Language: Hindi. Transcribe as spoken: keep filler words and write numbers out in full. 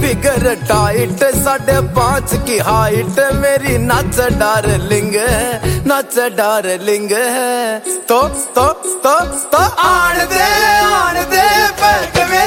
फिगर टाइट साढ़े पांच की हाइट मेरी नाच डार्लिंग नाच डार्लिंग तो तो तो तो आन दे आन दे पैक में